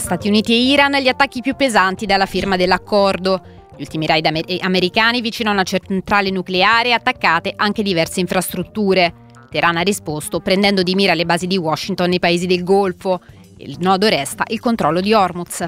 Stati Uniti e Iran gli attacchi più pesanti dalla firma dell'accordo. Gli ultimi raid americani vicino a una centrale nucleare e attaccate anche diverse infrastrutture. Teheran ha risposto prendendo di mira le basi di Washington nei paesi del Golfo. Il nodo resta il controllo di Hormuz.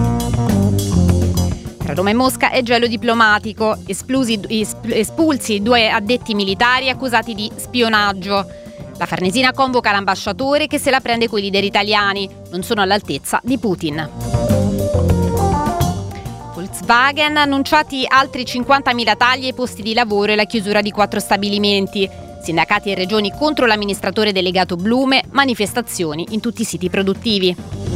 Tra Roma e Mosca è gelo diplomatico, espulsi 2 addetti militari accusati di spionaggio. La Farnesina convoca l'ambasciatore che se la prende coi leader italiani, non sono all'altezza di Putin. Volkswagen ha annunciati altri 50.000 tagli ai posti di lavoro e la chiusura di 4 stabilimenti. Sindacati e regioni contro l'amministratore delegato Blume, manifestazioni in tutti i siti produttivi.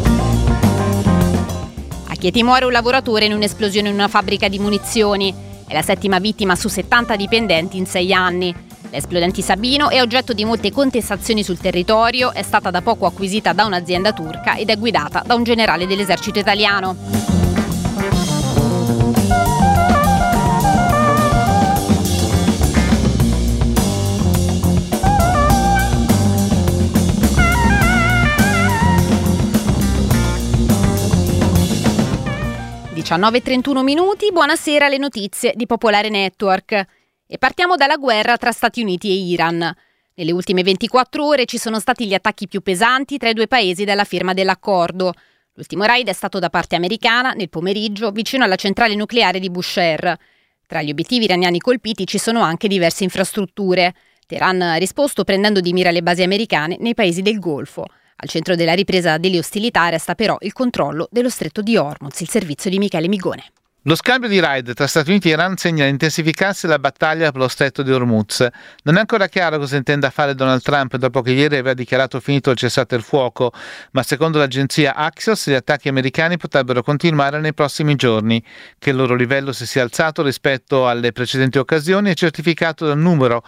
A Chieti muore un lavoratore in un'esplosione in una fabbrica di munizioni. È la 7ª vittima su 70 dipendenti in 6 anni. L'esplodente Sabino è oggetto di molte contestazioni sul territorio, è stata da poco acquisita da un'azienda turca ed è guidata da un generale dell'esercito italiano. Diciannove e 31 minuti, buonasera, le notizie di Popolare Network. E partiamo dalla guerra tra Stati Uniti e Iran. Nelle ultime 24 ore ci sono stati gli attacchi più pesanti tra i due paesi dalla firma dell'accordo. L'ultimo raid è stato da parte americana nel pomeriggio vicino alla centrale nucleare di Bushehr. Tra gli obiettivi iraniani colpiti ci sono anche diverse infrastrutture. Teheran ha risposto prendendo di mira le basi americane nei paesi del Golfo. Al centro della ripresa delle ostilità resta però il controllo dello stretto di Hormuz, il servizio di Michele Migone. Lo scambio di raid tra Stati Uniti e Iran segna l'intensificarsi della battaglia per lo stretto di Hormuz. Non è ancora chiaro cosa intenda fare Donald Trump dopo che ieri aveva dichiarato finito il cessate il fuoco, ma secondo l'agenzia Axios gli attacchi americani potrebbero continuare nei prossimi giorni. Che il loro livello si sia alzato rispetto alle precedenti occasioni è certificato dal numero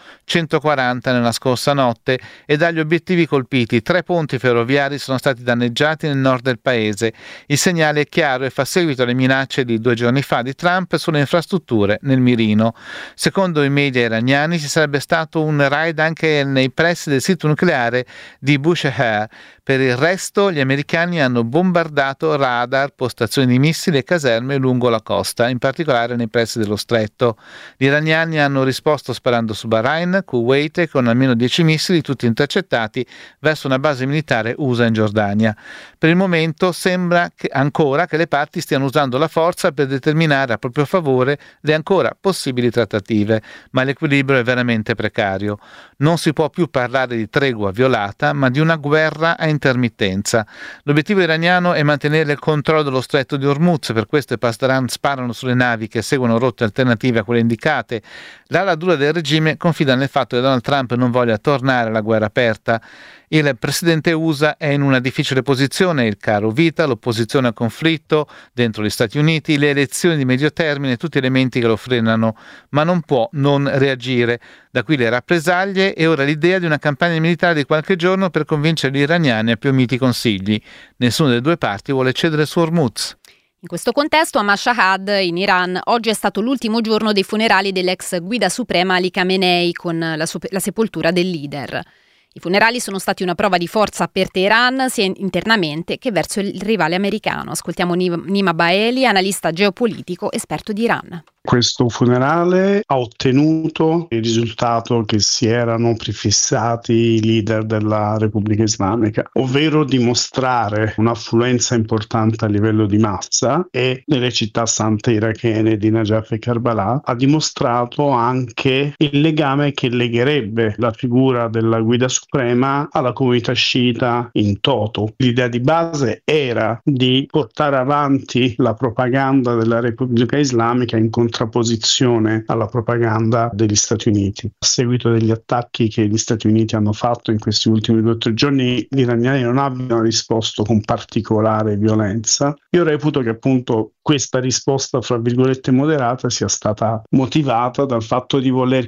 140 nella scorsa notte e dagli obiettivi colpiti. 3 ponti ferroviari sono stati danneggiati nel nord del paese. Il segnale è chiaro e fa seguito alle minacce di 2 giorni fa di Trump sulle infrastrutture nel mirino. Secondo i media iraniani ci sarebbe stato un raid anche nei pressi del sito nucleare di Bushehr. Per il resto gli americani hanno bombardato radar, postazioni di missili e caserme lungo la costa, in particolare nei pressi dello stretto. Gli iraniani hanno risposto sparando su Bahrain, Kuwait e con almeno 10 missili, tutti intercettati verso una base militare USA in Giordania. Per il momento sembra ancora che le parti stiano usando la forza per determinare a proprio favore le ancora possibili trattative, ma l'equilibrio è veramente precario. Non si può più parlare di tregua violata, ma di una guerra a intermittenza. L'obiettivo iraniano è mantenere il controllo dello stretto di Hormuz, per questo i Pasdaran sparano sulle navi che seguono rotte alternative a quelle indicate. L'ala dura del regime confida nel fatto che Donald Trump non voglia tornare alla guerra aperta. Il presidente USA è in una difficile posizione, il caro vita, l'opposizione al conflitto dentro gli Stati Uniti, le elezioni di medio termine, tutti elementi che lo frenano, ma non può non reagire. Da qui le rappresaglie e ora l'idea di una campagna militare di qualche giorno per convincere gli iraniani a più miti consigli. Nessuna delle due parti vuole cedere su Hormuz. In questo contesto, a Mashhad, in Iran, oggi è stato l'ultimo giorno dei funerali dell'ex guida suprema Ali Khamenei con la sepoltura del leader. I funerali sono stati una prova di forza per Teheran, sia internamente che verso il rivale americano. Ascoltiamo Nima Baeli, analista geopolitico, esperto di Iran. Questo funerale ha ottenuto il risultato che si erano prefissati i leader della Repubblica Islamica, ovvero dimostrare un'affluenza importante a livello di massa, e nelle città sante irachene di Najaf e Karbala ha dimostrato anche il legame che legherebbe la figura della guida suprema alla comunità sciita in toto. L'idea di base era di portare avanti la propaganda della Repubblica Islamica in contrapposizione alla propaganda degli Stati Uniti. A seguito degli attacchi che gli Stati Uniti hanno fatto in questi ultimi 2 o 3 giorni, gli iraniani non abbiano risposto con particolare violenza. Io reputo che appunto questa risposta, fra virgolette, moderata sia stata motivata dal fatto di voler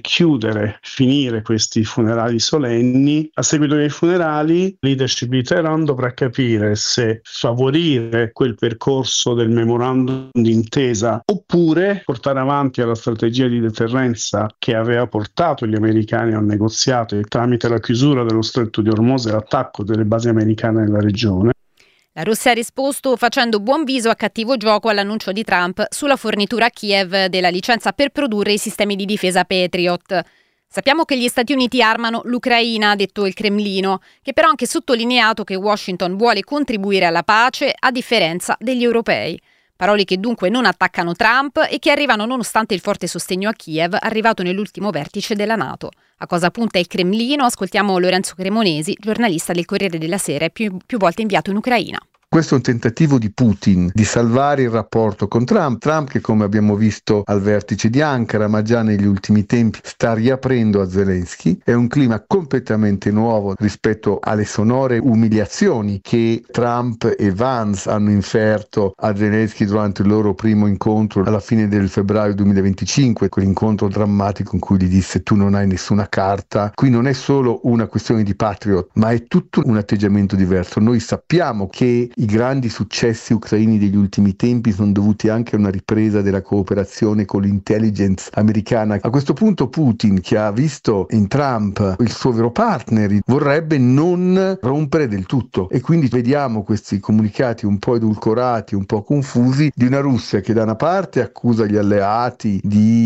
finire questi funerali solenni. A seguito dei funerali, la leadership di Teheran dovrà capire se favorire quel percorso del memorandum d'intesa oppure portare avanti la strategia di deterrenza che aveva portato gli americani a un negoziato tramite la chiusura dello stretto di Hormuz e l'attacco delle basi americane nella regione. La Russia ha risposto facendo buon viso a cattivo gioco all'annuncio di Trump sulla fornitura a Kiev della licenza per produrre i sistemi di difesa Patriot. Sappiamo che gli Stati Uniti armano l'Ucraina, ha detto il Cremlino, che però ha anche sottolineato che Washington vuole contribuire alla pace a differenza degli europei. Parole che dunque non attaccano Trump e che arrivano nonostante il forte sostegno a Kiev arrivato nell'ultimo vertice della NATO. A cosa punta il Cremlino? Ascoltiamo Lorenzo Cremonesi, giornalista del Corriere della Sera e più volte inviato in Ucraina. Questo è un tentativo di Putin di salvare il rapporto con Trump che, come abbiamo visto al vertice di Ankara, ma già negli ultimi tempi sta riaprendo a Zelensky. È un clima completamente nuovo rispetto alle sonore umiliazioni che Trump e Vance hanno inferto a Zelensky durante il loro primo incontro alla fine del febbraio 2025, quell'incontro drammatico in cui gli disse: tu non hai nessuna carta. Qui non è solo una questione di patriot, ma è tutto un atteggiamento diverso. Noi sappiamo che i grandi successi ucraini degli ultimi tempi sono dovuti anche a una ripresa della cooperazione con l'intelligence americana. A questo punto Putin, che ha visto in Trump il suo vero partner, vorrebbe non rompere del tutto, e quindi vediamo questi comunicati un po' edulcorati, un po' confusi, di una Russia che da una parte accusa gli alleati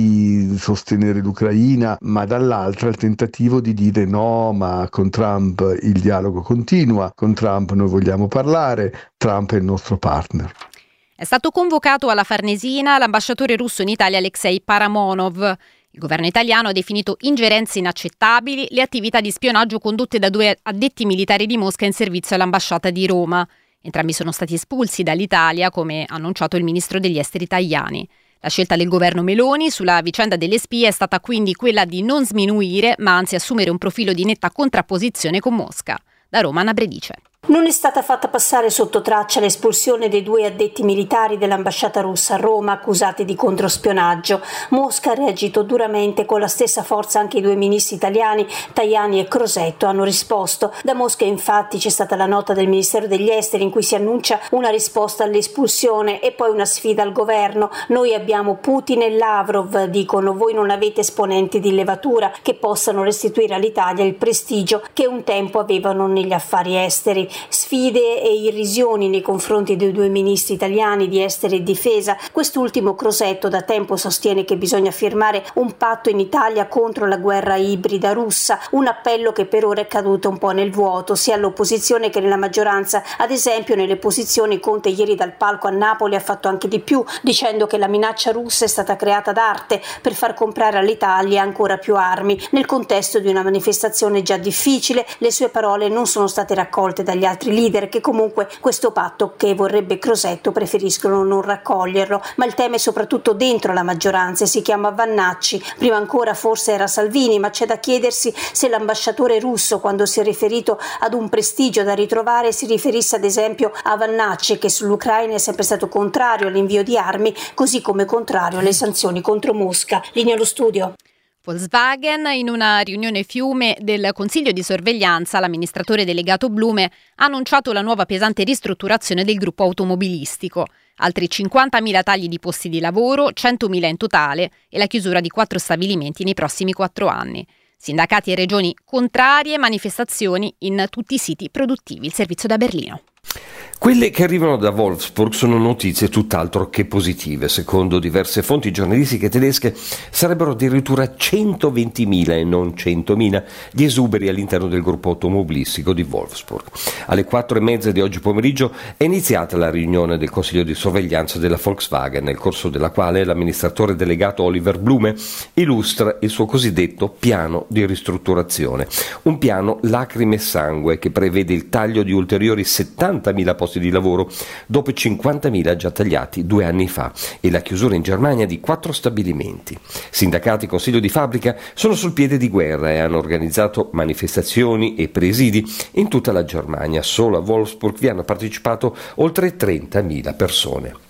di sostenere l'Ucraina, ma dall'altra il tentativo di dire no, ma con Trump il dialogo continua, con Trump noi vogliamo parlare, Trump è il nostro partner. È stato convocato alla Farnesina l'ambasciatore russo in Italia Alexei Paramonov. Il governo italiano ha definito ingerenze inaccettabili le attività di spionaggio condotte da 2 addetti militari di Mosca in servizio all'ambasciata di Roma. Entrambi sono stati espulsi dall'Italia, come ha annunciato il ministro degli esteri Tajani. La scelta del governo Meloni sulla vicenda delle spie è stata quindi quella di non sminuire, ma anzi assumere un profilo di netta contrapposizione con Mosca. Da Roma, Anna Bredice. Non è stata fatta passare sotto traccia l'espulsione dei 2 addetti militari dell'ambasciata russa a Roma accusati di controspionaggio. Mosca ha reagito duramente, con la stessa forza anche i 2 ministri italiani, Tajani e Crosetto, hanno risposto. Da Mosca infatti c'è stata la nota del Ministero degli Esteri in cui si annuncia una risposta all'espulsione e poi una sfida al governo. Noi abbiamo Putin e Lavrov, dicono, voi non avete esponenti di levatura che possano restituire all'Italia il prestigio che un tempo avevano negli affari esteri. Sfide e irrisioni nei confronti dei 2 ministri italiani di esteri e difesa. Quest'ultimo, Crosetto, da tempo sostiene che bisogna firmare un patto in Italia contro la guerra ibrida russa, un appello che per ora è caduto un po' nel vuoto, sia all'opposizione che nella maggioranza. Ad esempio, nelle posizioni Conte ieri dal palco a Napoli ha fatto anche di più, dicendo che la minaccia russa è stata creata d'arte per far comprare all'Italia ancora più armi. Nel contesto di una manifestazione già difficile, le sue parole non sono state raccolte dagli altri leader, che comunque questo patto, che vorrebbe Crosetto, preferiscono non raccoglierlo. Ma il tema è soprattutto dentro la maggioranza e si chiama Vannacci. Prima ancora forse era Salvini, ma c'è da chiedersi se l'ambasciatore russo, quando si è riferito ad un prestigio da ritrovare, si riferisse ad esempio a Vannacci, che sull'Ucraina è sempre stato contrario all'invio di armi, così come contrario alle sanzioni contro Mosca. Linea allo studio. Volkswagen, in una riunione fiume del Consiglio di sorveglianza, l'amministratore delegato Blume ha annunciato la nuova pesante ristrutturazione del gruppo automobilistico. Altri 50.000 tagli di posti di lavoro, 100.000 in totale, e la chiusura di 4 stabilimenti nei prossimi 4 anni. Sindacati e regioni contrarie, manifestazioni in tutti i siti produttivi. Il servizio da Berlino. Quelle che arrivano da Wolfsburg sono notizie tutt'altro che positive. Secondo diverse fonti giornalistiche tedesche sarebbero addirittura 120.000 e non 100.000 gli esuberi all'interno del gruppo automobilistico di Wolfsburg. Alle 4:30 di oggi pomeriggio è iniziata la riunione del Consiglio di sorveglianza della Volkswagen, nel corso della quale l'amministratore delegato Oliver Blume illustra il suo cosiddetto piano di ristrutturazione. Un piano lacrime e sangue che prevede il taglio di ulteriori 70.000 posti di lavoro dopo i 50.000 già tagliati 2 anni fa e la chiusura in Germania di 4 stabilimenti. Sindacati e consiglio di fabbrica sono sul piede di guerra e hanno organizzato manifestazioni e presidi in tutta la Germania. Solo a Wolfsburg vi hanno partecipato oltre 30.000 persone.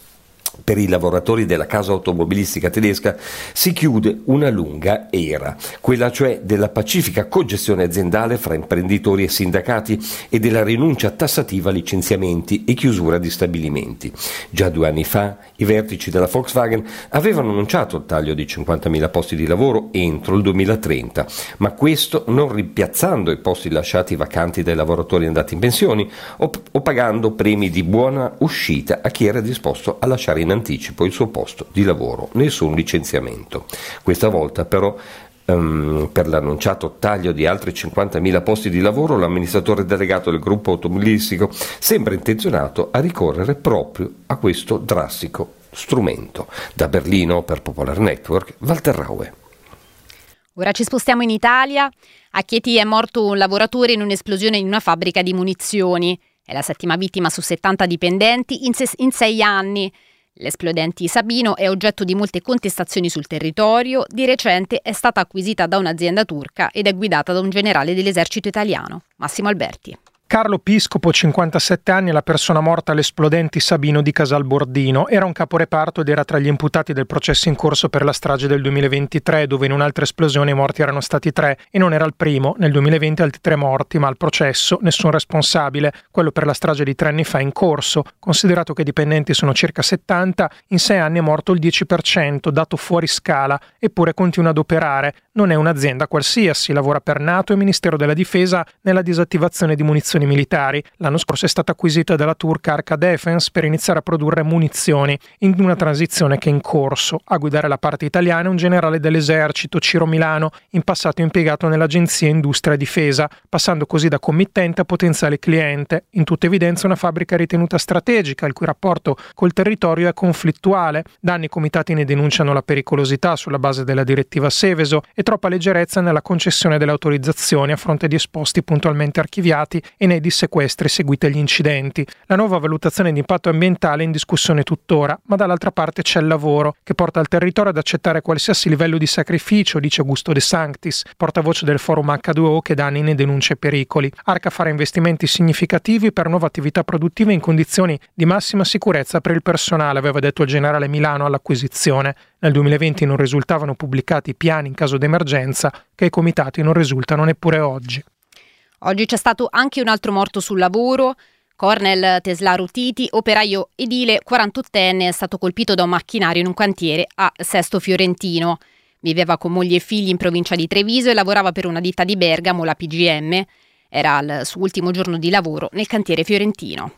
Per i lavoratori della casa automobilistica tedesca si chiude una lunga era, quella cioè della pacifica cogestione aziendale fra imprenditori e sindacati e della rinuncia tassativa a licenziamenti e chiusura di stabilimenti. Già 2 anni fa i vertici della Volkswagen avevano annunciato il taglio di 50.000 posti di lavoro entro il 2030, ma questo non rimpiazzando i posti lasciati vacanti dai lavoratori andati in pensione o pagando premi di buona uscita a chi era disposto a lasciare in anticipo il suo posto di lavoro, nessun licenziamento. Questa volta però per l'annunciato taglio di altri 50.000 posti di lavoro, l'amministratore delegato del gruppo automobilistico sembra intenzionato a ricorrere proprio a questo drastico strumento. Da Berlino per Popolar Network, Walter Raue. Ora ci spostiamo in Italia. A Chieti è morto un lavoratore in un'esplosione in una fabbrica di munizioni. È la 7ª vittima su 70 dipendenti in 6 anni. L'esplodente Sabino è oggetto di molte contestazioni sul territorio. Di recente è stata acquisita da un'azienda turca ed è guidata da un generale dell'esercito italiano, Massimo Alberti. Carlo Piscopo, 57 anni, è la persona morta all'esplodente Sabino di Casalbordino. Era un caporeparto ed era tra gli imputati del processo in corso per la strage del 2023, dove in un'altra esplosione i morti erano stati 3 e non era il primo. Nel 2020 altri 3 morti, ma al processo nessun responsabile. Quello per la strage di 3 anni fa è in corso. Considerato che i dipendenti sono circa 70, in 6 anni è morto il 10%, dato fuori scala, eppure continua ad operare. Non è un'azienda qualsiasi, lavora per NATO e Ministero della Difesa nella disattivazione di munizioni militari. L'anno scorso è stata acquisita dalla turca Arca Defense per iniziare a produrre munizioni in una transizione che è in corso. A guidare la parte italiana è un generale dell'esercito, Ciro Milano, in passato impiegato nell'agenzia Industria e Difesa, passando così da committente a potenziale cliente. In tutta evidenza una fabbrica ritenuta strategica, il cui rapporto col territorio è conflittuale. Da anni i comitati ne denunciano la pericolosità sulla base della direttiva Seveso e troppa leggerezza nella concessione delle autorizzazioni a fronte di esposti puntualmente archiviati e nei dissequestri seguiti agli incidenti. La nuova valutazione di impatto ambientale è in discussione tuttora, ma dall'altra parte c'è il lavoro, che porta il territorio ad accettare qualsiasi livello di sacrificio, dice Augusto De Sanctis, portavoce del forum H2O che da anni ne denuncia i pericoli. Arca farà investimenti significativi per nuove attività produttive in condizioni di massima sicurezza per il personale, aveva detto il generale Milano all'acquisizione. Nel 2020 non risultavano pubblicati piani in caso d'emergenza, che ai comitati non risultano neppure oggi. Oggi c'è stato anche un altro morto sul lavoro. Cornel Teslaro Titi, operaio edile 48enne, è stato colpito da un macchinario in un cantiere a Sesto Fiorentino. Viveva con moglie e figli in provincia di Treviso e lavorava per una ditta di Bergamo, la PGM. Era al suo ultimo giorno di lavoro nel cantiere fiorentino.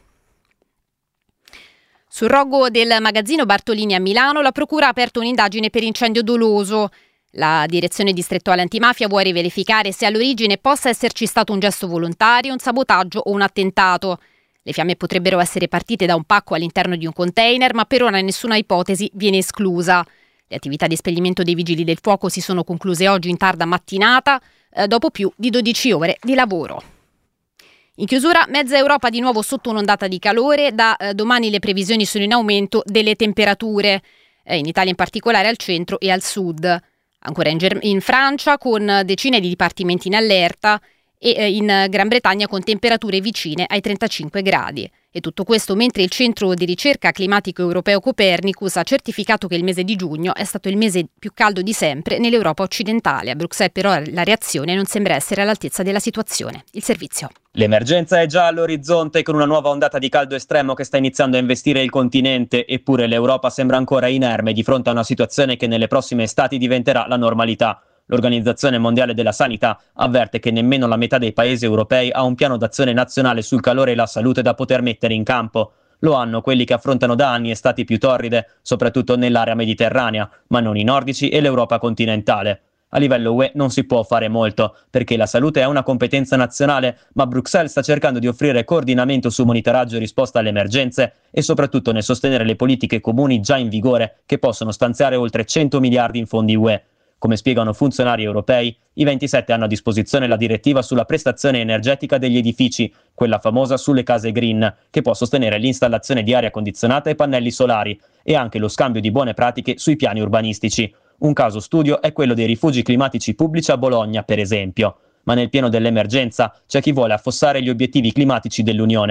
Sul rogo del magazzino Bartolini a Milano, la procura ha aperto un'indagine per incendio doloso. La direzione distrettuale antimafia vuole verificare se all'origine possa esserci stato un gesto volontario, un sabotaggio o un attentato. Le fiamme potrebbero essere partite da un pacco all'interno di un container, ma per ora nessuna ipotesi viene esclusa. Le attività di spegnimento dei vigili del fuoco si sono concluse oggi in tarda mattinata, dopo più di 12 ore di lavoro. In chiusura, mezza Europa di nuovo sotto un'ondata di calore. Da domani le previsioni sono in aumento delle temperature, in Italia in particolare al centro e al sud. Ancora in Francia con decine di dipartimenti in allerta e in Gran Bretagna con temperature vicine ai 35 gradi. E tutto questo mentre il centro di ricerca climatico europeo Copernicus ha certificato che il mese di giugno è stato il mese più caldo di sempre nell'Europa occidentale. A Bruxelles però la reazione non sembra essere all'altezza della situazione. Il servizio. L'emergenza è già all'orizzonte con una nuova ondata di caldo estremo che sta iniziando a investire il continente, eppure l'Europa sembra ancora inerme di fronte a una situazione che nelle prossime estati diventerà la normalità. L'Organizzazione Mondiale della Sanità avverte che nemmeno la metà dei paesi europei ha un piano d'azione nazionale sul calore e la salute da poter mettere in campo. Lo hanno quelli che affrontano da anni estati più torride, soprattutto nell'area mediterranea, ma non i nordici e l'Europa continentale. A livello UE non si può fare molto, perché la salute è una competenza nazionale, ma Bruxelles sta cercando di offrire coordinamento su monitoraggio e risposta alle emergenze e soprattutto nel sostenere le politiche comuni già in vigore, che possono stanziare oltre 100 miliardi in fondi UE. Come spiegano funzionari europei, i 27 hanno a disposizione la direttiva sulla prestazione energetica degli edifici, quella famosa sulle case green, che può sostenere l'installazione di aria condizionata e pannelli solari, e anche lo scambio di buone pratiche sui piani urbanistici. Un caso studio è quello dei rifugi climatici pubblici a Bologna, per esempio. Ma nel pieno dell'emergenza c'è chi vuole affossare gli obiettivi climatici dell'Unione.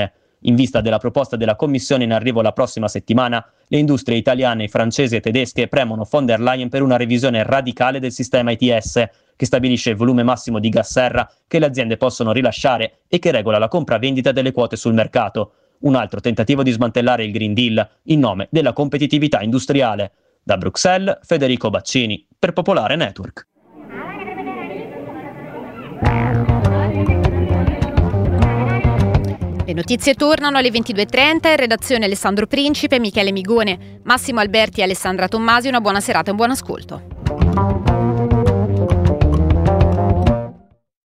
In vista della proposta della Commissione in arrivo la prossima settimana, le industrie italiane, francesi e tedesche premono von der Leyen per una revisione radicale del sistema ETS, che stabilisce il volume massimo di gas serra che le aziende possono rilasciare e che regola la compravendita delle quote sul mercato. Un altro tentativo di smantellare il Green Deal in nome della competitività industriale. Da Bruxelles, Federico Baccini, per Popolare Network. Le notizie tornano alle 22.30, in redazione Alessandro Principe, Michele Migone, Massimo Alberti e Alessandra Tommasi. Una buona serata e un buon ascolto.